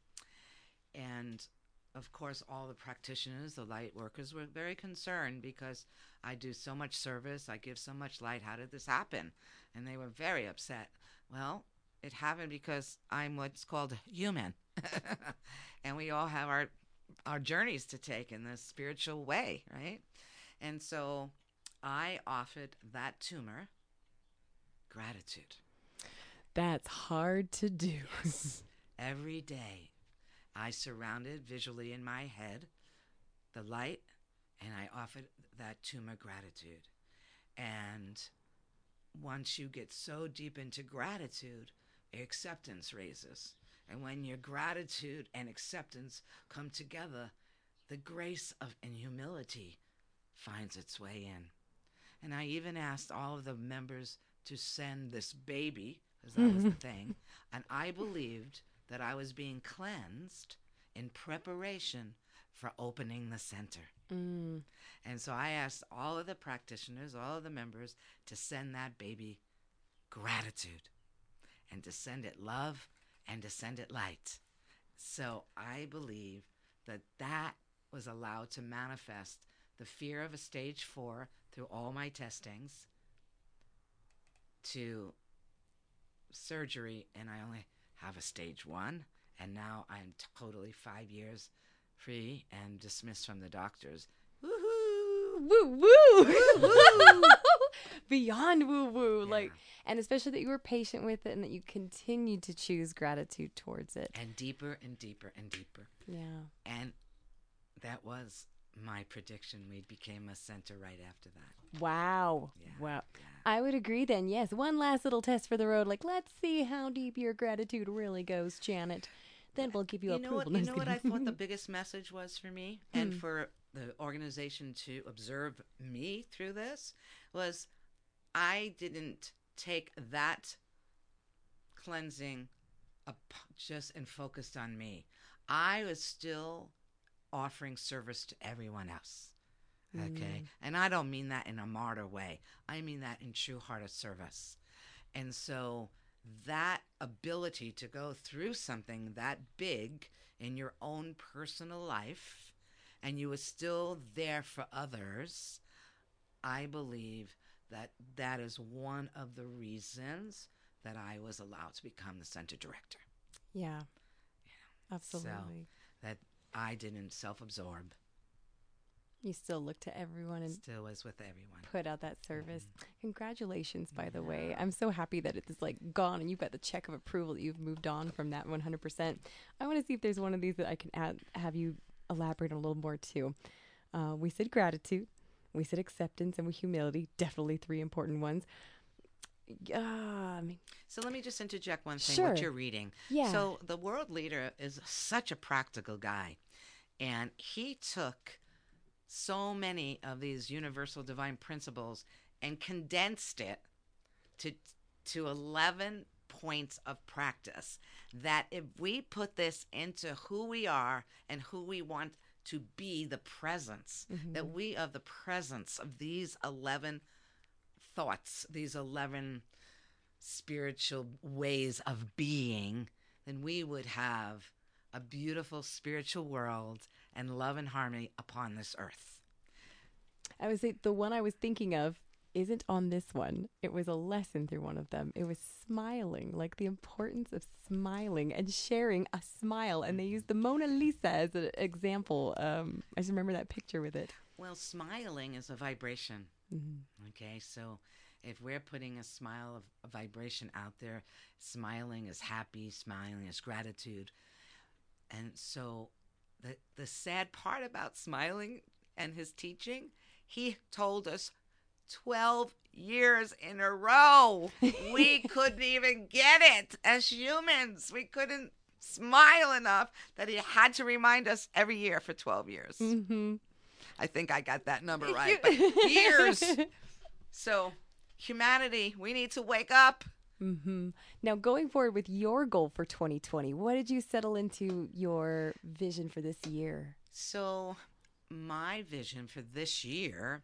And of course, all the practitioners, the light workers, were very concerned because I do so much service, I give so much light. How did this happen? And they were very upset. Well, it happened because I'm what's called human. And we all have our journeys to take in this spiritual way, right? And so I offered that tumor gratitude. That's hard to do. Yes. Every day I surrounded visually in my head the light, and I offered that tumor gratitude. And once you get so deep into gratitude, acceptance raises. And when your gratitude and acceptance come together, the grace of and humility finds its way in. And I even asked all of the members to send this baby, because that was the thing, and I believed that I was being cleansed in preparation for opening the center. And so I asked all of the practitioners, all of the members, to send that baby gratitude and to send it love and to send it light. So I believe that that was allowed to manifest the fear of a stage 4 through all my testings to surgery, and I only have a stage 1, and now I'm totally 5 years free and dismissed from the doctors. Woohoo! Woo woo! Woo-woo! Beyond woo woo. Yeah. Like, and especially that you were patient with it and that you continued to choose gratitude towards it. And deeper and deeper and deeper. Yeah. And that was my prediction. We became a center right after that. Wow. Yeah. Wow. Yeah. I would agree then. Yes. One last little test for the road. Like, let's see how deep your gratitude really goes, Janet. Then we'll give you approval. You know what I thought the biggest message was for me and for the organization to observe me through this was I didn't take that cleansing up just and focused on me. I was still offering service to everyone else. Okay. And I don't mean that in a martyr way. I mean that in true heart of service. And so that ability to go through something that big in your own personal life and you were still there for others, I believe that that is one of the reasons that I was allowed to become the center director. Yeah. Absolutely. So that I didn't self-absorb. You still look to everyone and Still was with everyone. put out that service. Congratulations, by the way. I'm so happy that it's like gone and you've got the check of approval that you've moved on from that 100%. I want to see if there's one of these that I can have you elaborate on a little more too. We said gratitude, we said acceptance, and humility. Definitely 3 important ones. So let me just interject one thing. Sure. What you're reading. Yeah. So the world leader is such a practical guy, and he took so many of these universal divine principles and condensed it to 11 points of practice that if we put this into who we are and who we want to be, the presence, that we are the presence of these 11 thoughts, these 11 spiritual ways of being, then we would have a beautiful spiritual world and love and harmony upon this earth. I would say the one I was thinking of isn't on this one. It was a lesson through one of them. It was smiling, like the importance of smiling and sharing a smile. And they used the Mona Lisa as an example. I just remember that picture with it. Well, smiling is a vibration. Mm-hmm. Okay, so if we're putting a smile of a vibration out there, smiling is happy, smiling is gratitude. And so the sad part about smiling and his teaching, he told us 12 years in a row. We couldn't even get it as humans. We couldn't smile enough that he had to remind us every year for 12 years. Mm-hmm. I think I got that number right, but years. So humanity, we need to wake up. Mm-hmm. Now, going forward with your goal for 2020, what did you settle into your vision for this year? So my vision for this year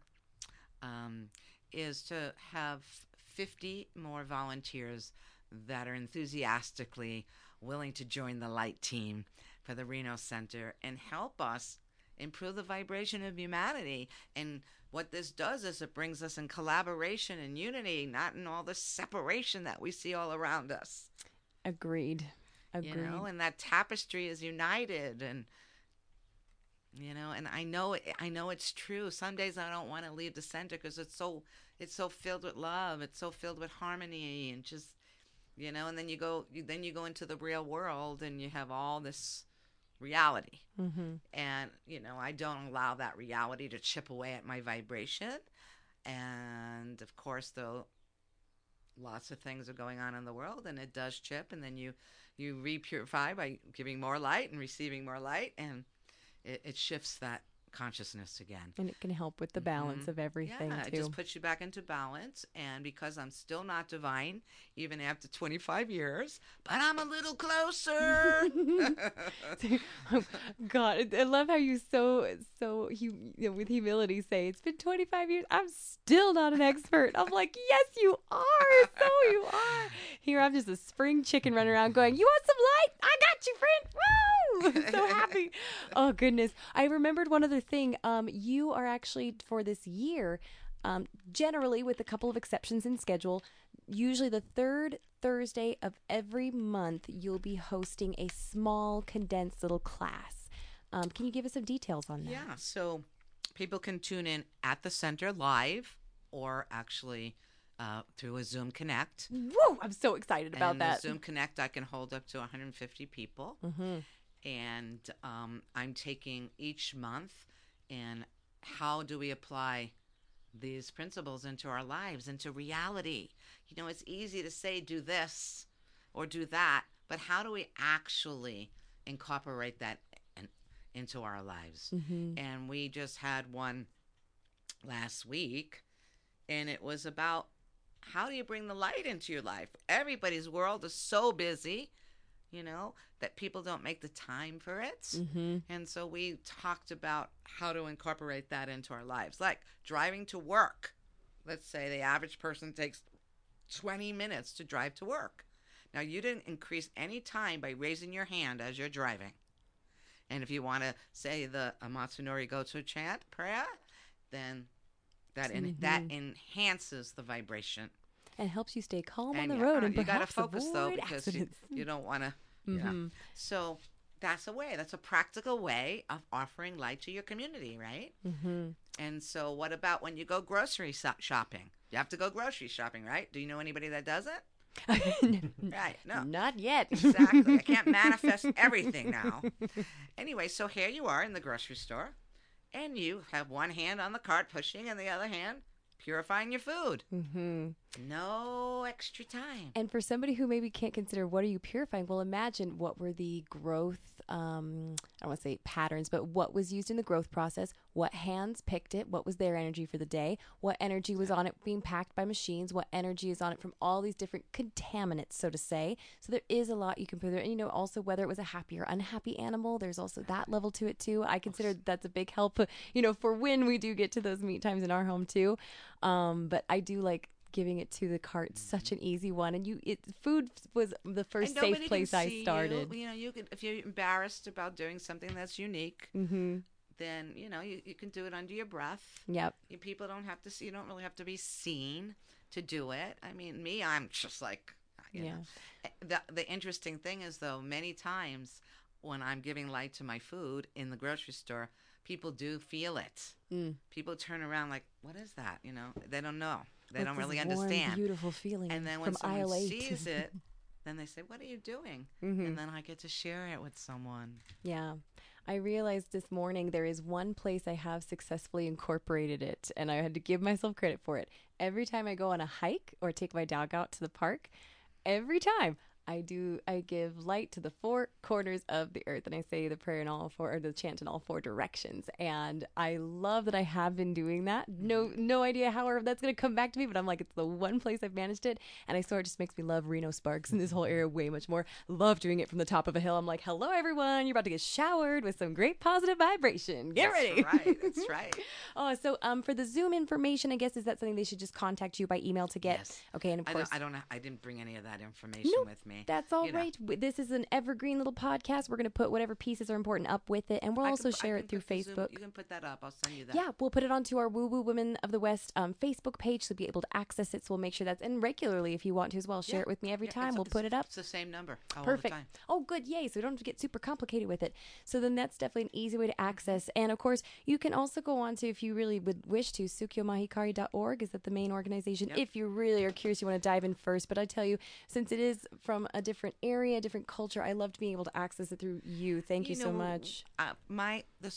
is to have 50 more volunteers that are enthusiastically willing to join the Light Team for the Reno Center and help us improve the vibration of humanity. And what this does is it brings us in collaboration and unity, not in all the separation that we see all around us. Agreed. You know, and that tapestry is united. And you know, and I know it's true. Some days I don't want to leave the center because it's so filled with love. It's so filled with harmony and just, you know. And then you go into the real world and you have all this reality. Mm-hmm. And you know, I don't allow that reality to chip away at my vibration. And of course, though, lots of things are going on in the world, and it does chip. And then you repurify by giving more light and receiving more light, and it shifts that consciousness again. And it can help with the balance of everything, yeah, too. It just puts you back into balance. And because I'm still not divine, even after 25 years, but I'm a little closer. God, I love how you with humility say, it's been 25 years. I'm still not an expert. I'm like, yes, you are. So you are. Here, I'm just a spring chicken running around going, you want some light? I got you, friend. Woo! I'm so happy. Oh, goodness. I remembered one other thing. You are actually, for this year, generally, with a couple of exceptions in schedule, usually the third Thursday of every month, you'll be hosting a small, condensed little class. Can you give us some details on that? Yeah, so people can tune in at the center live or actually through a Zoom Connect. Whoa, I'm so excited about and that. The Zoom Connect, I can hold up to 150 people. Mm-hmm. And I'm taking each month and how do we apply these principles into our lives, into reality? You know, it's easy to say do this or do that, but how do we actually incorporate that into our lives? Mm-hmm. And we just had one last week, and it was about how do you bring the light into your life? Everybody's world is so busy, you know, that people don't make the time for it. Mm-hmm. And so we talked about how to incorporate that into our lives, like driving to work. Let's say the average person takes 20 minutes to drive to work. Now, you didn't increase any time by raising your hand as you're driving. And if you want to say the Matsunori Goto chant prayer, then that enhances the vibration. And helps you stay calm on the road and you got to perhaps focus, though, because accidents. you don't want to, Mm-hmm. So that's a way. That's a practical way of offering light to your community, right? Mm-hmm. And so what about when you go grocery shopping? You have to go grocery shopping, right? Do you know anybody that does it? Right, no. Not yet. Exactly. I can't manifest everything now. Anyway, so here you are in the grocery store, and you have one hand on the cart pushing and the other hand purifying your food. Mm-hmm. No extra time. And for somebody who maybe can't consider what are you purifying, well, imagine what were the growth, I don't want to say patterns, but what was used in the growth process, what hands picked it, what was their energy for the day, what energy was on it being packed by machines, what energy is on it from all these different contaminants, so to say. So there is a lot you can put there. And, you know, also whether it was a happy or unhappy animal, there's also that level to it too. I consider that's a big help, you know, for when we do get to those meet times in our home too. But I do like giving it to the cart. Such an easy one. And food was the first safe place I started. You know, you could, if you're embarrassed about doing something that's unique, then, you know, you can do it under your breath. Yep. People don't have to see, you don't really have to be seen to do it. I mean, me, I'm just like, you know. The interesting thing is, though, many times when I'm giving light to my food in the grocery store, people do feel it. People turn around like, what is that? You know, they don't know. They don't really understand. Beautiful feeling. And then when someone sees it, then they say, what are you doing? And then I get to share it with someone. Yeah. I realized this morning there is one place I have successfully incorporated it, and I had to give myself credit for it. Every time I go on a hike or take my dog out to the park, every time I give light to the four corners of the earth, and I say the prayer in all four, or the chant in all four directions. And I love that I have been doing that. No idea how that's going to come back to me, but I'm like, it's the one place I've managed it. And I swear it just makes me love Reno Sparks and this whole area way much more. Love doing it from the top of a hill. I'm like, hello, everyone. You're about to get showered with some great positive vibration. Get ready. That's right. Oh, so for the Zoom information, I guess, is that something they should just contact you by email to get? Yes. Okay, and of course. I didn't bring any of that information with me. That's all right. This is an evergreen little podcast. We're going to put whatever pieces are important up with it, and we'll also share it through Facebook. You can put that up. I'll send you that. Yeah, we'll put it onto our Woo Woo Women of the West Facebook page, so you'll be able to access it. So we'll make sure that's, and regularly if you want to as well, share it with me every time. We'll put it up. It's the same number. Perfect. All the time. Oh, good. Yay. So we don't have to get super complicated with it. So then that's definitely an easy way to access. And of course, you can also go on to, if you really would wish to, sukyomahikari.org. Is that the main organization? Yep. If you really are curious, you want to dive in first. But I tell you, since it is from a different area, a different culture, I loved being able to access it through you. Thank you so much. The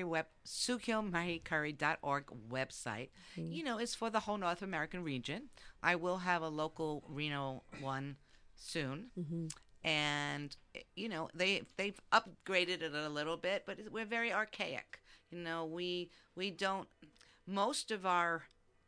sukyomahikari.org website, is for the whole North American region. I will have a local Reno one soon. And, they've upgraded it a little bit, but we're very archaic. We don't, most of our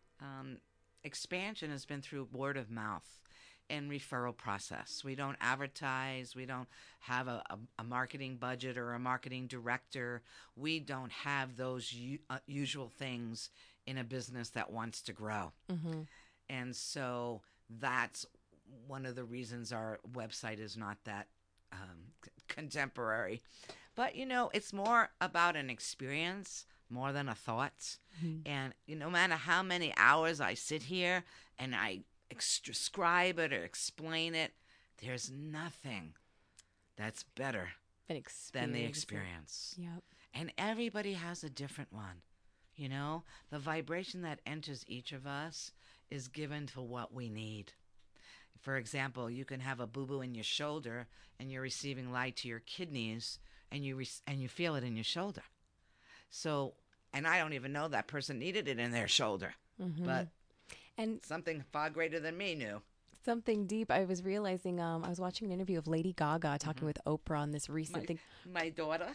expansion has been through word of mouth and referral process. We don't advertise. We don't have a marketing budget or a marketing director. We don't have those usual things in a business that wants to grow. And so that's one of the reasons our website is not that contemporary. But, it's more about an experience more than a thought. Mm-hmm. And no matter how many hours I sit here and I describe it or explain it, there's nothing that's better than the experience. Yep. And everybody has a different one. The vibration that enters each of us is given to what we need. For example, you can have a boo-boo in your shoulder and you're receiving light to your kidneys and you feel it in your shoulder. So, and I don't even know that person needed it in their shoulder, but something far greater than me knew. Something deep. I was realizing, I was watching an interview of Lady Gaga talking with Oprah on this recent thing. My daughter.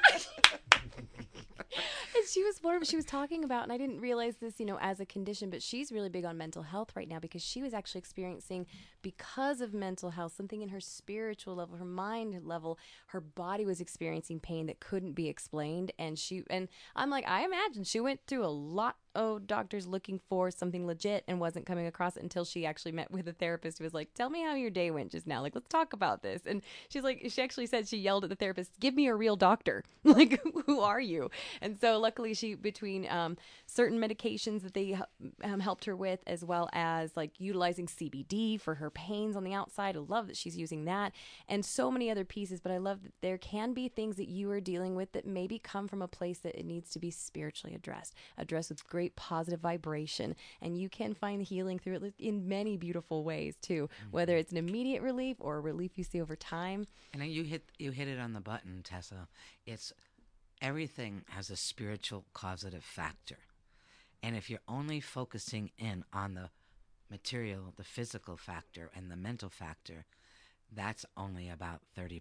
And she was talking about, and I didn't realize this, as a condition, but she's really big on mental health right now because she was actually experiencing, because of mental health, something in her spiritual level, her mind level, her body was experiencing pain that couldn't be explained. And I'm like, I imagine she went through a lot of doctors looking for something legit and wasn't coming across it until she actually met with a therapist who was like, tell me how your day went just now. Like, let's talk about this. And she's like, she actually said she yelled at the therapist, give me a real doctor. Like, who are you? And so luckily she, between certain medications that they helped her with, as well as like utilizing CBD for her pains on the outside. I love that she's using that and so many other pieces. But I love that there can be things that you are dealing with that maybe come from a place that it needs to be spiritually addressed with great positive vibration. And you can find healing through it in many beautiful ways too, whether it's an immediate relief or a relief you see over time. And then you hit it on the button, Tessa. It's everything has a spiritual causative factor. And if you're only focusing in on the material, the physical factor, and the mental factor, that's only about 30%.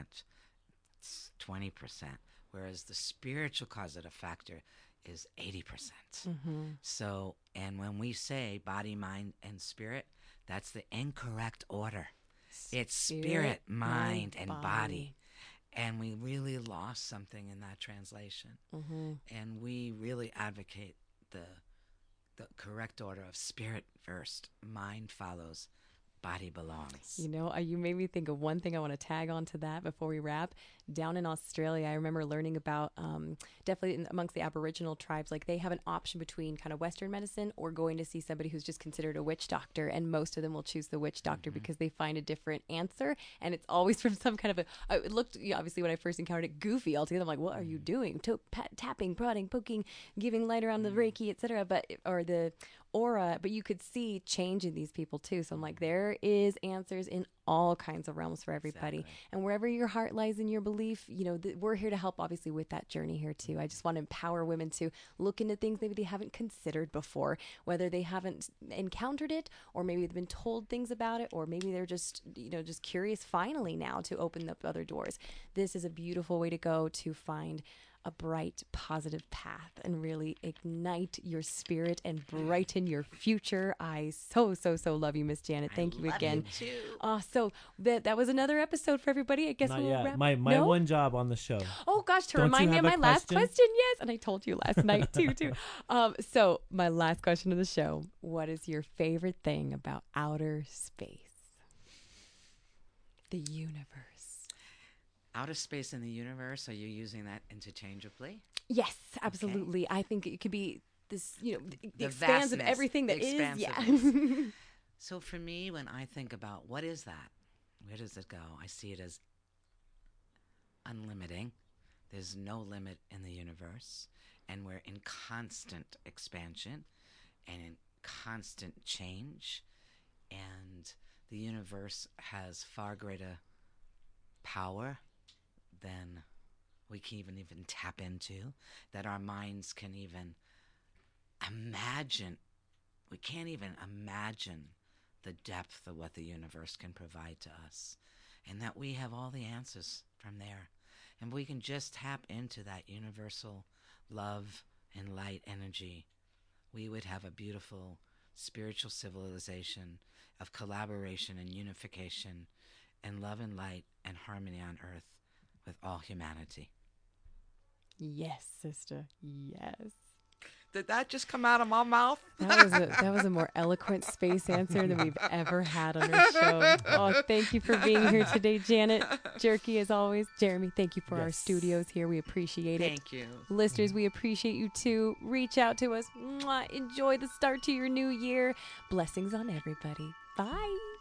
It's 20%. Whereas the spiritual causative factor is 80%. So, and when we say body, mind, and spirit, that's the incorrect order. It's spirit, mind, and body. And we really lost something in that translation. And we really advocate the correct order of spirit first, mind follows, body belongs. You made me think of one thing I want to tag on to that before we wrap. Down in Australia, I remember learning about, definitely amongst the Aboriginal tribes, like they have an option between kind of Western medicine or going to see somebody who's just considered a witch doctor. And most of them will choose the witch doctor because they find a different answer. And it's always from some kind of it looked, obviously when I first encountered it, goofy altogether. I'm like, what are you doing? Tapping, prodding, poking, giving light around the Reiki, etc. Or the aura, but you could see change in these people too. So I'm like, there is answers in all kinds of realms for everybody. Exactly. And wherever your heart lies in your belief, we're here to help obviously with that journey here too. I just want to empower women to look into things maybe they haven't considered before, whether they haven't encountered it or maybe they've been told things about it, or maybe they're just, just curious finally now to open up other doors. This is a beautiful way to go to find a bright, positive path and really ignite your spirit and brighten your future. I so love you, Miss Janet. Thank you again. You too. So that was another episode for everybody. I guess Not we'll yet. wrap. My No? one job on the show. Oh gosh, to Don't remind you me of have my a last question. Yes, and I told you last night too. So my last question of the show: what is your favorite thing about outer space? The universe. Outer space in the universe, are you using that interchangeably? Yes, absolutely. Okay. I think it could be this, the vastness, expanse of everything that is. Yeah. So for me, when I think about what is that, where does it go? I see it as unlimiting. There's no limit in the universe. And we're in constant expansion and in constant change. And the universe has far greater power than we can even tap into, that our minds can even imagine. We can't even imagine the depth of what the universe can provide to us, and that we have all the answers from there. And we can just tap into that universal love and light energy. We would have a beautiful spiritual civilization of collaboration and unification and love and light and harmony on earth with all humanity. Yes, sister. Yes. Did that just come out of my mouth? That was a more eloquent space answer than we've ever had on our show. Oh, thank you for being here today, Janet. Jerky, as always. Jeremy, thank you for our studios here. We appreciate it. Thank you. Listeners, we appreciate you too. Reach out to us. Mwah. Enjoy the start to your new year. Blessings on everybody. Bye.